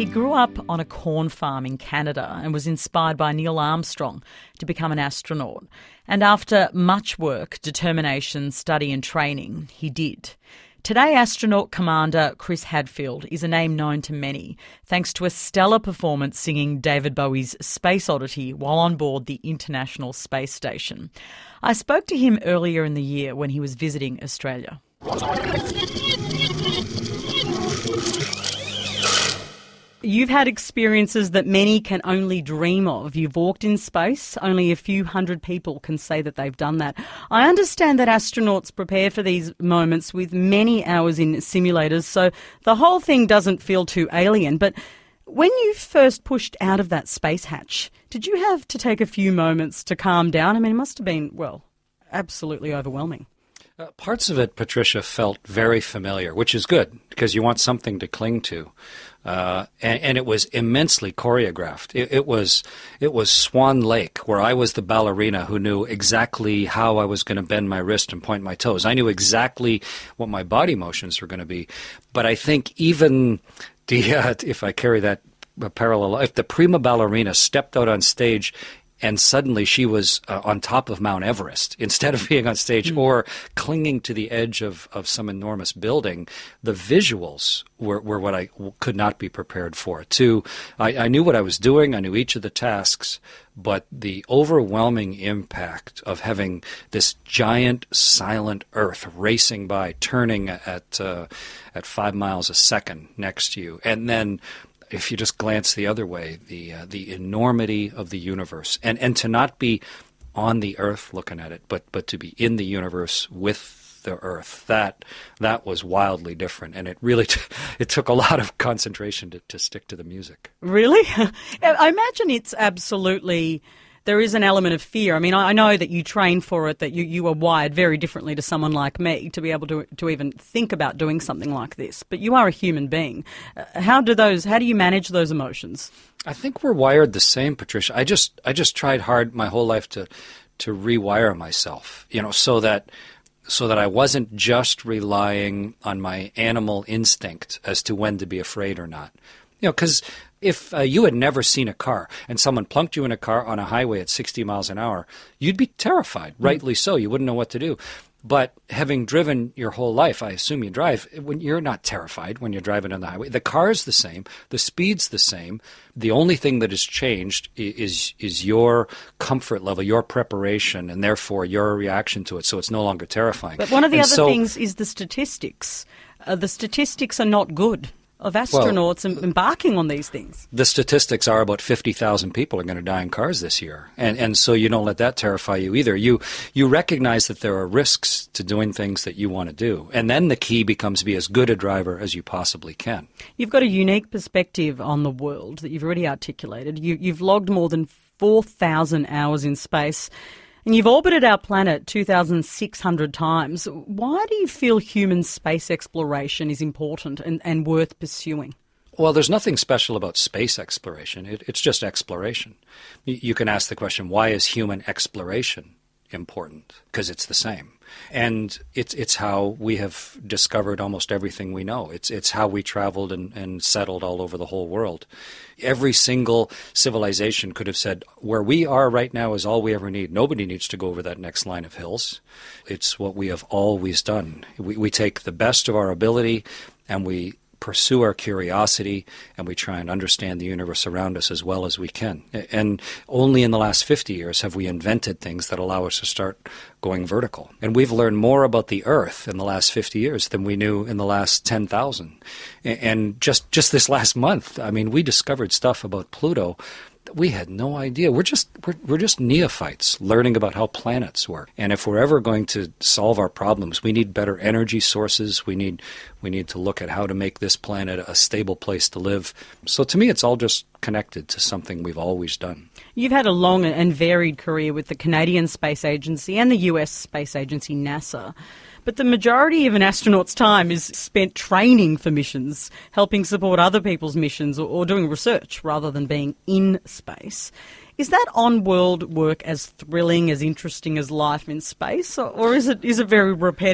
He grew up on a corn farm in Canada and was inspired by Neil Armstrong to become an astronaut. And after much work, determination, study and training, he did. Today, astronaut commander Chris Hadfield is a name known to many, thanks to a stellar performance singing David Bowie's Space Oddity while on board the International Space Station. I spoke to him earlier in the year when he was visiting Australia. You've had experiences that many can only dream of. You've walked in space. Only a few hundred people can say that they've done that. I understand that astronauts prepare for these moments with many hours in simulators, so the whole thing doesn't feel too alien. But when you first pushed out of that space hatch, did you have to take a few moments to calm down? I mean, it must have been, well, absolutely overwhelming. Parts of it, Patricia, felt very familiar, which is good because you want something to cling to. And it was immensely choreographed. It was Swan Lake, where I was the ballerina who knew exactly how I was going to bend my wrist and point my toes. I knew exactly what my body motions were going to be. But I think even if I carry that parallel, if the prima ballerina stepped out on stage and suddenly she was on top of Mount Everest instead of being on stage or clinging to the edge of some enormous building. The visuals were what I could not be prepared for. I knew what I was doing. I knew each of the tasks. But the overwhelming impact of having this giant silent Earth racing by, turning at 5 miles a second next to you, and then if you just glance the other way, the enormity of the universe, and to not be on the Earth looking at it, but to be in the universe with the Earth, that was wildly different, and it really it took a lot of concentration to stick to the music. Really? I imagine it's absolutely. There is an element of fear. I mean, I know that you train for it, that you are wired very differently to someone like me to be able to even think about doing something like this. But you are a human being. How do you manage those emotions? I think we're wired the same, Patricia. I just tried hard my whole life to rewire myself, so that I wasn't just relying on my animal instinct as to when to be afraid or not. Because if you had never seen a car and someone plunked you in a car on a highway at 60 miles an hour, you'd be terrified, rightly so. You wouldn't know what to do. But having driven your whole life, I assume you drive, when you're not terrified when you're driving on the highway. The car's the same. The speed's the same. The only thing that has changed is your comfort level, your preparation, and therefore your reaction to it, so it's no longer terrifying. But one of the other things is the statistics. The statistics are not good of astronauts embarking on these things. The statistics are about 50,000 people are going to die in cars this year. And so you don't let that terrify you either. You recognize that there are risks to doing things that you want to do. And then the key becomes be as good a driver as you possibly can. You've got a unique perspective on the world that you've already articulated. You've logged more than 4,000 hours in space. And you've orbited our planet 2,600 times. Why do you feel human space exploration is important and worth pursuing? Well, there's nothing special about space exploration. It's just exploration. You can ask the question, why is human exploration important? Because it's the same. And it's how we have discovered almost everything we know. It's how we traveled and settled all over the whole world. Every single civilization could have said, where we are right now is all we ever need. Nobody needs to go over that next line of hills. It's what we have always done. We take the best of our ability and we pursue our curiosity, and we try and understand the universe around us as well as we can. And only in the last 50 years have we invented things that allow us to start going vertical. And we've learned more about the Earth in the last 50 years than we knew in the last 10,000. And just this last month, I mean, we discovered stuff about Pluto we had no idea. We're just neophytes learning about how planets work. And if we're ever going to solve our problems, we need better energy sources. We need to look at how to make this planet a stable place to live. So to me, it's all just connected to something we've always done. You've had a long and varied career with the Canadian Space Agency and the US Space Agency, NASA. But the majority of an astronaut's time is spent training for missions, helping support other people's missions or doing research rather than being in space. Is that on-world work as thrilling, as interesting as life in space, or is it very repetitive?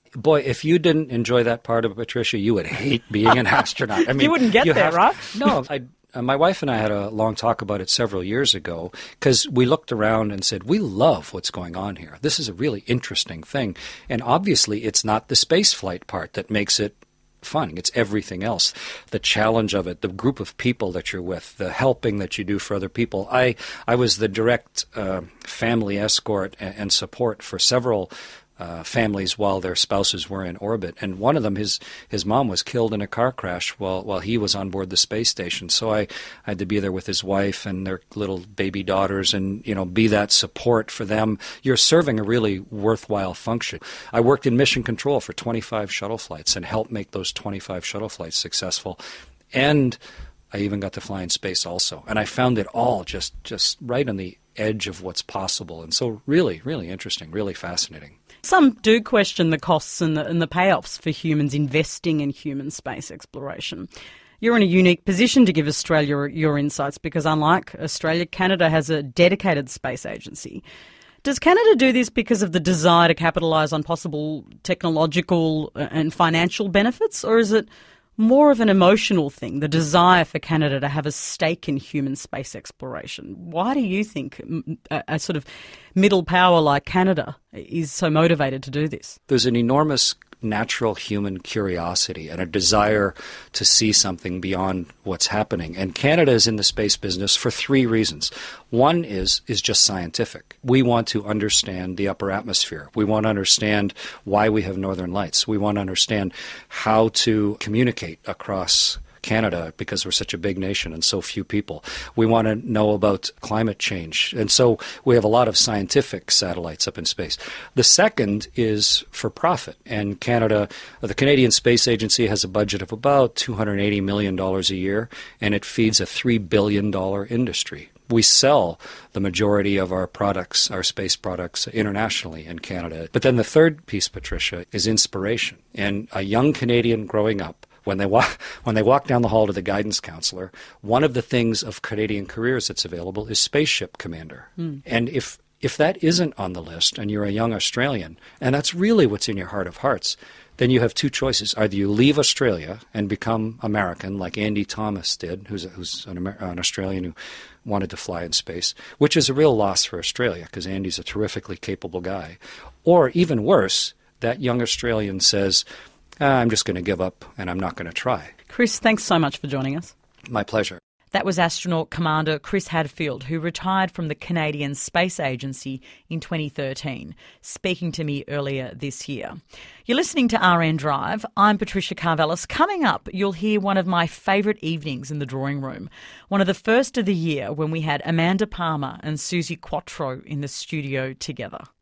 Boy, if you didn't enjoy that part of it, Patricia, you would hate being an astronaut. I mean, you wouldn't get there, right? No, my wife and I had a long talk about it several years ago because we looked around and said, we love what's going on here. This is a really interesting thing. And obviously, it's not the space flight part that makes it fun. It's everything else. The challenge of it, the group of people that you're with, the helping that you do for other people. I was the direct family escort and support for several families while their spouses were in orbit. And one of them, his mom was killed in a car crash while he was on board the space station. So I had to be there with his wife and their little baby daughters and, be that support for them. You're serving a really worthwhile function. I worked in mission control for 25 shuttle flights and helped make those 25 shuttle flights successful. And I even got to fly in space also. And I found it all just right on the edge of what's possible. And so really, really interesting, really fascinating. Some do question the costs and the payoffs for humans investing in human space exploration. You're in a unique position to give Australia your insights because, unlike Australia, Canada has a dedicated space agency. Does Canada do this because of the desire to capitalise on possible technological and financial benefits, or is it more of an emotional thing, the desire for Canada to have a stake in human space exploration? Why do you think a sort of middle power like Canada is so motivated to do this? There's an enormous natural human curiosity and a desire to see something beyond what's happening. And Canada is in the space business for three reasons. One is just scientific. We want to understand the upper atmosphere. We want to understand why we have northern lights. We want to understand how to communicate across Canada because we're such a big nation and so few people. We want to know about climate change. And so we have a lot of scientific satellites up in space. The second is for profit. And Canada, the Canadian Space Agency has a budget of about $280 million a year, and it feeds a $3 billion industry. We sell the majority of our products, our space products, internationally in Canada. But then the third piece, Patricia, is inspiration. And a young Canadian growing up, when they walk down the hall to the guidance counselor, one of the things of Canadian careers that's available is spaceship commander. And if that isn't on the list and you're a young Australian, and that's really what's in your heart of hearts, then you have two choices. Either you leave Australia and become American, like Andy Thomas did, who's an Australian who wanted to fly in space, which is a real loss for Australia because Andy's a terrifically capable guy. Or even worse, that young Australian says, I'm just going to give up and I'm not going to try. Chris, thanks so much for joining us. My pleasure. That was astronaut Commander Chris Hadfield, who retired from the Canadian Space Agency in 2013, speaking to me earlier this year. You're listening to RN Drive. I'm Patricia Karvelas. Coming up, you'll hear one of my favourite evenings in the drawing room, one of the first of the year when we had Amanda Palmer and Susie Quattro in the studio together.